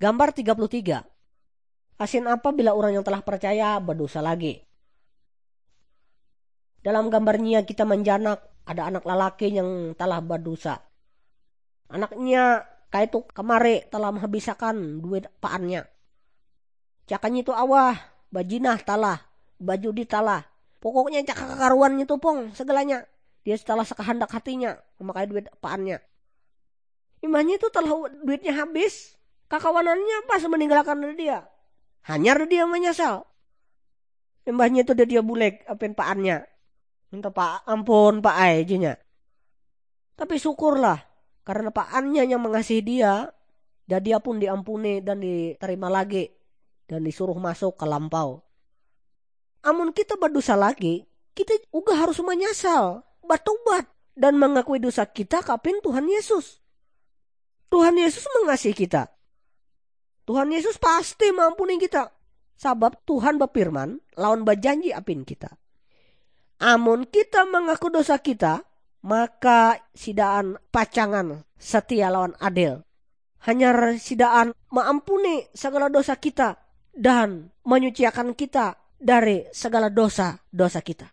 Gambar 33. Asin apa bila orang yang telah percaya berdosa lagi? Dalam gambarnya kita menjanak, ada anak lelaki yang telah berdosa. Anaknya kayak itu kemari telah menghabiskan duit paannya. Cakannya itu awah, bajinah talah, baju di talah. Pokoknya cakak kekaruan itu pong segalanya. Dia setelah sekehendak hatinya memakai duit paannya. Imahnya itu telah duitnya habis. Kakawanannya pas meninggalkan dia. Hanyar dia menyesal. Mbahnya itu dia bulek apin paannya. Minta pak ampun pak ajinya. Tapi syukurlah karena paannya yang mengasihi dia. Dan dia pun diampuni dan diterima lagi. Dan disuruh masuk ke lampau. Amun kita berdosa lagi, kita juga harus menyesal, bertobat dan mengakui dosa kita kapin Tuhan Yesus. Tuhan Yesus mengasihi kita. Tuhan Yesus pasti mengampuni kita. Sebab Tuhan berfirman, lawan berjanji apin kita. Amun kita mengaku dosa kita, maka sidaan pacangan setia lawan adil. Hanya sidaan mengampuni segala dosa kita dan menyucikan kita dari segala dosa-dosa kita.